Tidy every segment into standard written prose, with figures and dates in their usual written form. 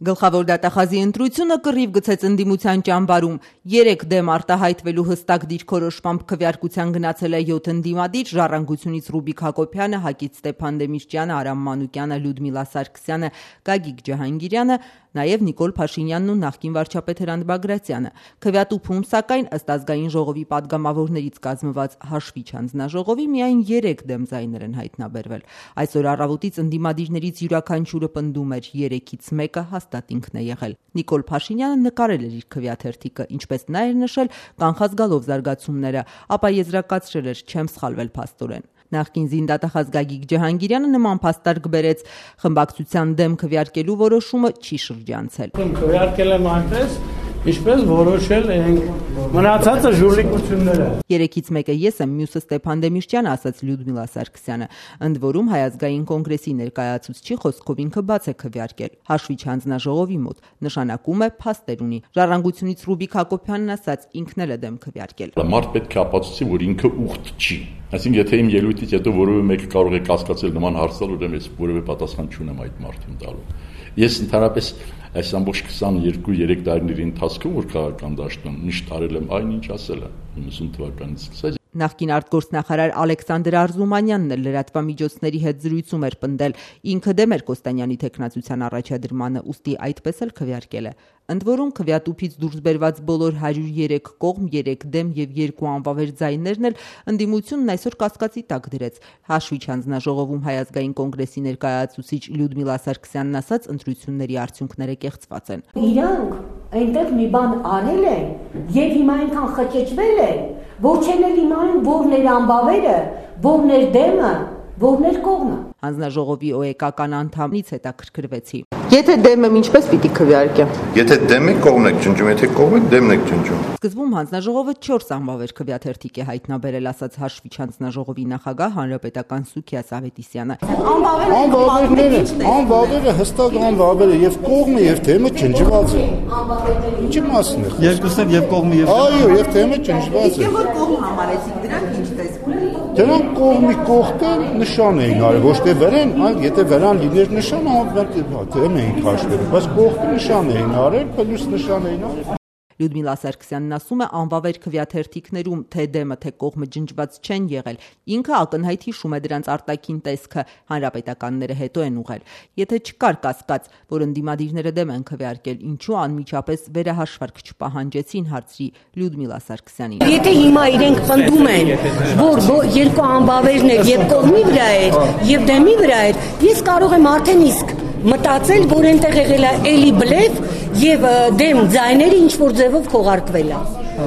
Գլխավոր դատախազի ընտրությունը կռիվ գցեց ընդդիմության ճամբարում։ 3 դեմ արտահայտվելու հստակ դիրքորոշմամբ քվեարկության գնացել է 7 ընդդիմադիր՝ Ժառանգությունից Ռուբիկ Հակոբյանը, ՀԱԿ-ից Ստեփան Դեմիրճյանը, Արամ Մանուկյանը, Լյուդմիլա Սարգսյանը, Գագիկ Ջահանգիրյանը, նաև Նիկոլ Փաշինյանն ու նախկին վարչապետ Հրանտ Բագրատյանը։ Քվեատուփում, սակայն, ըստ Ազգային ժողովի պատգամավորներից կազմված հաշվիչ հանձնաժողովի միայն 3 դեմ ձայներ են հայտնաբերվել։ Այսօր առավոտից ընդդիմադիրներից յուրաքանչյուրը պնդում էր, 3-ից մեկը հաստատ ինքն է եղել։ Նիկոլ Փաշինյանը նկարել էր իր քվեաթերթիկը, ինչպես նա էր նշել, կանխած գալով զարգացումները, ապա եզրակացրել էր՝ չեմ սխալվել փաստորեն։ Նախկին զինդատախազ Գագիկ Ջահանգիրյանը նման փաստարկ բերեց, խմբակցության դեմ քվեարկելու որոշումը չի շրջանցել։ Քվեարկել եմ այնպես, ինչպես որոշել ենք, մնացածը ժուլիկությունները։ 3-ից մեկը ես եմ, մյուսը Ստեփան Դեմիրճյանը, ասաց Լյուդմիլա Սարգսյանը։ Ընդ որում Հայ ազգային կոնգրեսի ներկայացուցչի խոսքով ինքը բաց է քվեարկել։ Հաշվիչ հանձնաժողովի մոտ նշանակում է փաստեր ունի։ Ժառանգությունից Ռուբիկ Հակոբյանն ասաց, ինքն էլ է դեմ քվեարկել։ Մարդ պետք է ապացուցի, որ ինքը ուխտ չի։ Այսինքն, եթե իմ ելույթից հետո որևէ մեկը կարող է կասկածել նման հարցալ, ուրեմն ես որևէ պատասխան չունեմ այդ մարդուն տալու։ Ես ընդհանրապես այս ամբողջ 22-3 տարիների ընթացքում, որ քաղաքական դաշտում միշտ արել եմ այն, ինչ ասել եմ 90 թվականից սկսած։ Նախկին արտգործնախարար Ալեքսանդր Արզումանյանն էլ լրատվամիջոցների հետ զրույցում էր պնդել, ինքը դեմ էր Կոստանյանի թեկնածության առաջադրմանը, ուստի այդպես էլ քվեարկել է։ Ընդ որում քվեատուփից դուրս բերված բոլոր 103 կողմ, 3 դեմ եւ 2 անվավեր ձայներն էլ ընդդիմությունն այսօր կասկածի տակ դրեց։ Հաշվիչ հանձնաժողովում Հայ ազգային կոնգրեսի ներկայացուցիչ Լյուդմիլա Սարգսյանն ասաց, ընտրությունների արդյունքները կեղծված են։ Իրանք այնտեղ մի բան արել են եւ հիմա այնքան խճճվել են, որ չեն էլ իմանում որն էր անբավերը, որն էր դեմը, որն էր կողմը։ Հանձնաժողովի ՕԵԿ-ական անդամից հետաքրքրվեցի։ Եթե դեմ եմ, ինչպես պիտի քվեարկեմ։ Եթե դեմ եք, կողմն եք ջնջում, եթե կողմ եք, դեմն եք ջնջում։ Սկզբում հանձնաժողովը 4 անվավեր քվեաթերթիկ է հայտնաբերել, ասաց հաշվիչ հանձնաժողովի նախագահ հանրապետական Սուքիա Սավետիսյանը։ Անվավերը հստակ անվավերը եւ կողմը եւ դեմը ջնջված է։ Ինչի մասն է։ Երկուսն եւ կողմը եւ այո, եւ դեմը ջնջված է։ Որ կողմ համարեցիք, դրանք ինչ տեսք ունի։ Դրանք կողմի կողքը նշան էին արել, ոչ թե վերեն, այլ եթե վերան լիներ նշան, դեմ էին քաշվել, բայց կողքը նշան էին արել, պլյուս նշան էին արել։ Լյուդմիլա Սարգսյանն ասում է, անվավեր քվեաթերթիկներում թե դեմը, թե կողմը ջնջված չեն եղել։ Ինքը ակնհայտ հիշում է դրանց արտաքին տեսքը, հանրապետականները հետո են ուղղել։ Եթե չկար կասկած, որ ընդդիմադիրները դեմ են քվեարկել, ինչու անմիջապես վերահաշվարկ չպահանջեցին, հարցրի Լյուդմիլա Սարգսյանին։ Եթե հիմա իրենք պնդում են, որ երկու անբավերն էր եւ կողմի վրա էր, եւ դեմի վրա էր, ես կարող եմ արդեն իսկ մտածել, որ այնտեղ եղել է էլի բլեֆ եւ դեմ ձայները ինչ որ ձևով քողարկվել է։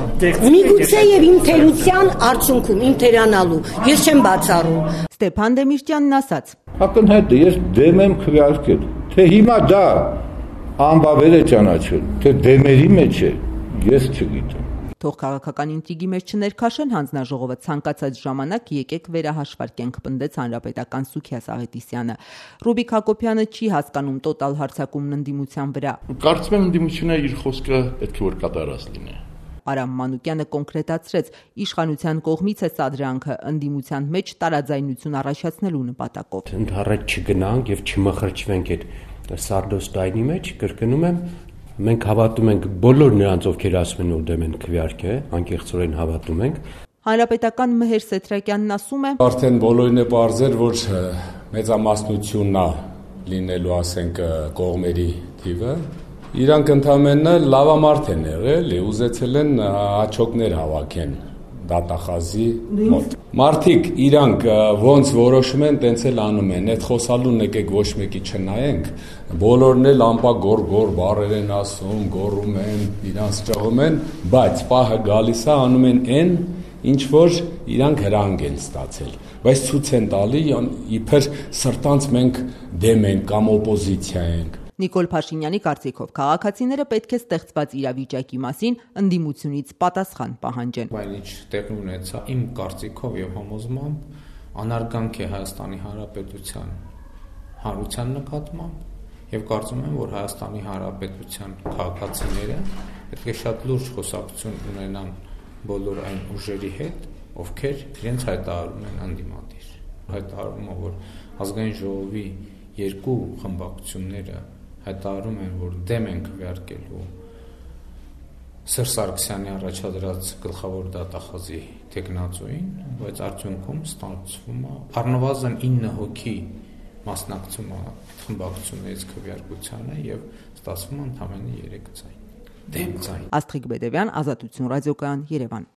Միգուցե եւ իմ թերության արդյունքում, իմ թերանալու, ես չեմ բացառում։ Ստեփան Դեմիրճյանն ասաց. Ակնհայտ է, ես դեմ եմ քվեարկել։ Թե հիմա դա անբավեր է ճանաչել, թե դեմերի մեջ է, ես չգիտեմ։ Թող քաղաքական ինտրիգի մեջ չներքաշեն հանձնաժողովը, ցանկացած ժամանակ եկեք վերահաշվարկենք, պնդեց հանրապետական Սուքիա Սավետիսյանը։ Ռուբիկ Հակոբյանը չի հասկանում տոտալ հարձակումն ընդդիմության վրա։ Կարծում եմ ընդդիմությունը իր խոսքը պետք է որ կատարած լինի։ Արամ Մանուկյանը կոնկրետացրեց, իշխանության կողմից է սադրանքը ընդդիմության մեջ տարաձայնություն առաջացնելու նպատակով։ Ընդառաջ չգնանք եւ չմխրճվենք այդ սարդոստայնի մեջ, կրկնում եմ, մենք հավատում ենք բոլոր նրանց, ովքեր ասում են, որ դեմ են քվեարկել, անկեղծորեն հավատում ենք։ Հանրապետական Մհեր Սեթրակյանն ասում է. Արդեն բոլորին է պարզել, որ մեծամասնությունն է լինելու, ասենք, կողմերի թիվը։ Իրանք ընդհանրապես լավամարդ են եղել, ուզեցել են աչոկներ հավաքեն դատախազի մոտ։ Մարդիկ իրանք ոնց որոշում են, տենց էլ անում են։ Այդ խոսալուն եկեք ոչ մեկի չնայենք, բոլորն էլ ամպագոր բառեր են ասում, գոռում են, իրանց ճղում են, բայց պահը գալիս է անում են այն, ինչ որ իրանք հրանք են ստացել։ Բայց ցույց են տալի, իբր սրտանց մենք դեմ ենք կամ օպոզիցիա ենք։ Նիկոլ Փաշինյանի կարծիքով քաղաքացիները պետք է ստեղծված իրավիճակի մասին ընդդիմությունից պատասխան պահանջեն։ Բայց ինչ տեղի ունեցա, իմ կարծիքով եւ համոզմամբ անարգանք է Հայաստանի Հանրապետության հանրության նկատմամբ եւ կարծում եմ, որ Հայաստանի Հանրապետության քաղաքացիները պետք է շատ լուրջ խոսակցություն ունենան բոլոր այն ուժերի հետ, ովքեր իրենց հայտարարում են ընդդիմադիր։ Հայտարարումը, որ ազգային ժողովի երկու խմբակցությունները հայտարարում են, որ դեմ են քվեարկելու Սերժ Սարգսյանի առաջադրած գլխավոր դատախազի տեխնացուին, բայց արդյունքում ստացվում է առնվազն 9 հոգի մասնակցում է խմբակցությունից քվեարկությանը եւ ստացվում է ընդամենը 3 ձայն։ Դեմ ձայն։ Աստղիկ Բեդևյան, Ազատություն ռադիոկայան, Երևան։